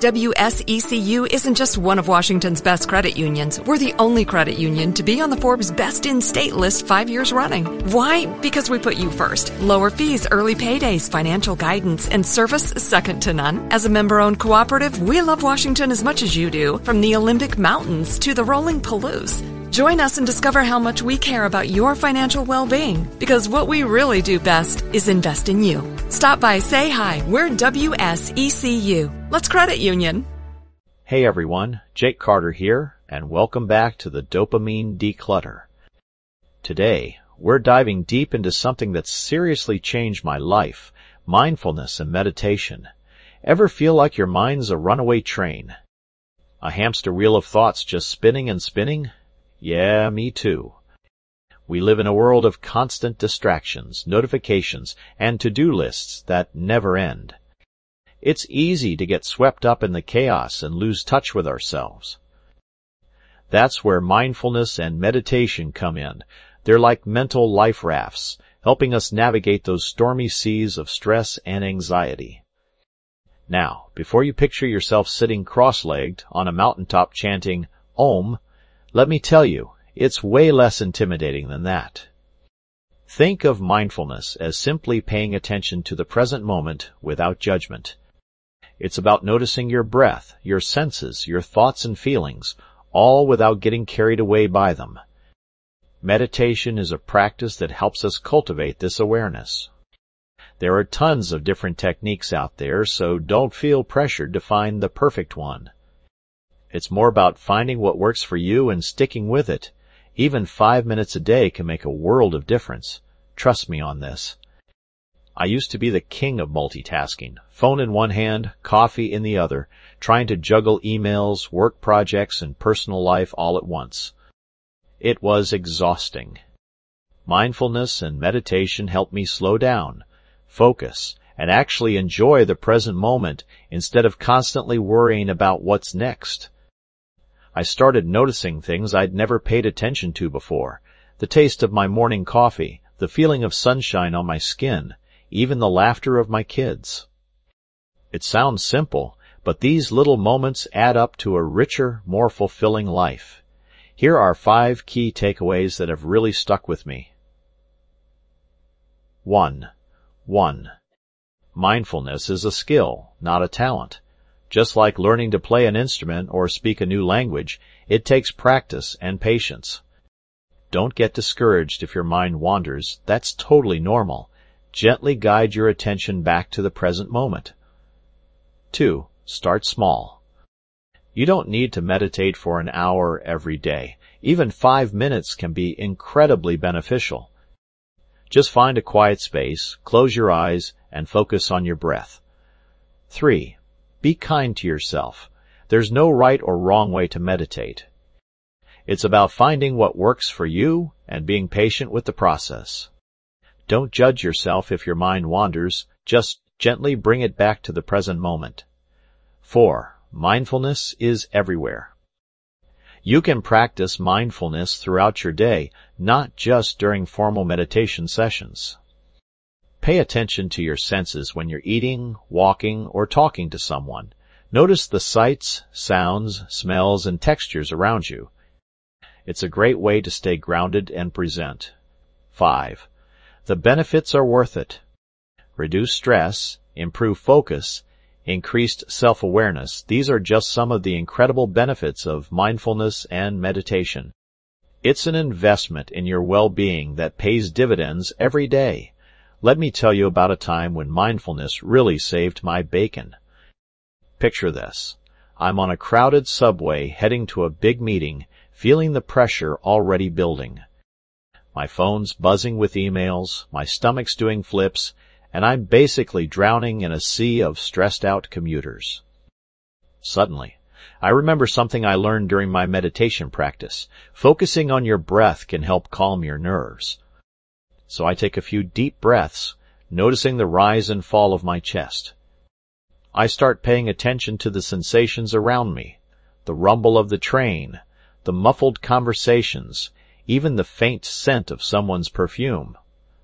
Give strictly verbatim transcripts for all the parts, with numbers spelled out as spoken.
W S E C U isn't just one of Washington's best credit unions. We're the only credit union to be on the Forbes Best in State list five years running. Why? Because we put you first. Lower fees, early paydays, financial guidance, and service second to none. As a member-owned cooperative, we love Washington as much as you do, from the Olympic Mountains to the rolling Palouse. Join us and discover how much we care about your financial well-being, because what we really do best is invest in you. Stop by, say hi. We're W S E C U. Let's credit union. Hey everyone, Jake Carter here, and welcome back to the Dopamine Declutter. Today, we're diving deep into something that's seriously changed my life, mindfulness and meditation. Ever feel like your mind's a runaway train? A hamster wheel of thoughts just spinning and spinning? Yeah, me too. We live in a world of constant distractions, notifications, and to-do lists that never end. It's easy to get swept up in the chaos and lose touch with ourselves. That's where mindfulness and meditation come in. They're like mental life rafts, helping us navigate those stormy seas of stress and anxiety. Now, before you picture yourself sitting cross-legged on a mountaintop chanting Om, let me tell you, it's way less intimidating than that. Think of mindfulness as simply paying attention to the present moment without judgment. It's about noticing your breath, your senses, your thoughts and feelings, all without getting carried away by them. Meditation is a practice that helps us cultivate this awareness. There are tons of different techniques out there, so don't feel pressured to find the perfect one. It's more about finding what works for you and sticking with it. Even five minutes a day can make a world of difference. Trust me on this. I used to be the king of multitasking, phone in one hand, coffee in the other, trying to juggle emails, work projects, and personal life all at once. It was exhausting. Mindfulness and meditation helped me slow down, focus, and actually enjoy the present moment instead of constantly worrying about what's next. I started noticing things I'd never paid attention to before. The taste of my morning coffee, the feeling of sunshine on my skin, even the laughter of my kids. It sounds simple, but these little moments add up to a richer, more fulfilling life. Here are five key takeaways that have really stuck with me. One. One. Mindfulness is a skill, not a talent. Just like learning to play an instrument or speak a new language, it takes practice and patience. Don't get discouraged if your mind wanders. That's totally normal. Gently guide your attention back to the present moment. Two, start small. You don't need to meditate for an hour every day. Even five minutes can be incredibly beneficial. Just find a quiet space, close your eyes, and focus on your breath. Three, be kind to yourself. There's no right or wrong way to meditate. It's about finding what works for you and being patient with the process. Don't judge yourself if your mind wanders. Just gently bring it back to the present moment. Four, mindfulness is everywhere. You can practice mindfulness throughout your day, not just during formal meditation sessions. Pay attention to your senses when you're eating, walking, or talking to someone. Notice the sights, sounds, smells, and textures around you. It's a great way to stay grounded and present. Five. The benefits are worth it. Reduce stress, improve focus, increased self-awareness. These are just some of the incredible benefits of mindfulness and meditation. It's an investment in your well-being that pays dividends every day. Let me tell you about a time when mindfulness really saved my bacon. Picture this. I'm on a crowded subway heading to a big meeting, feeling the pressure already building. My phone's buzzing with emails, my stomach's doing flips, and I'm basically drowning in a sea of stressed-out commuters. Suddenly, I remember something I learned during my meditation practice. Focusing on your breath can help calm your nerves. So I take a few deep breaths, noticing the rise and fall of my chest. I start paying attention to the sensations around me, the rumble of the train, the muffled conversations, even the faint scent of someone's perfume.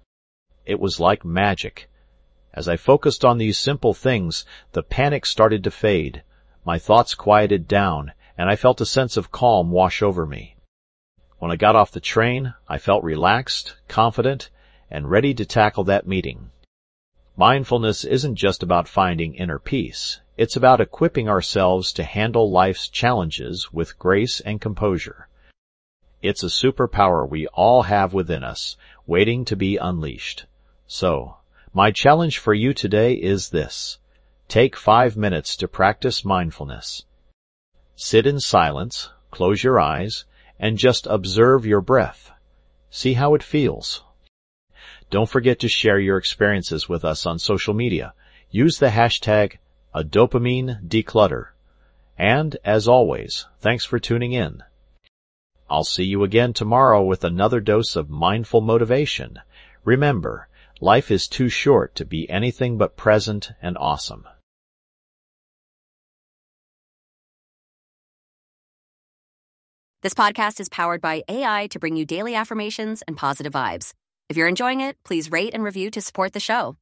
It was like magic. As I focused on these simple things, the panic started to fade. My thoughts quieted down, and I felt a sense of calm wash over me. When I got off the train, I felt relaxed, confident, and ready to tackle that meeting. Mindfulness isn't just about finding inner peace. It's about equipping ourselves to handle life's challenges with grace and composure. It's a superpower we all have within us, waiting to be unleashed. So, my challenge for you today is this. Take five minutes to practice mindfulness. Sit in silence, close your eyes, and just observe your breath. See how it feels. Don't forget to share your experiences with us on social media. Use the hashtag A Dopamine Declutter. And, as always, thanks for tuning in. I'll see you again tomorrow with another dose of mindful motivation. Remember, life is too short to be anything but present and awesome. This podcast is powered by A I to bring you daily affirmations and positive vibes. If you're enjoying it, please rate and review to support the show.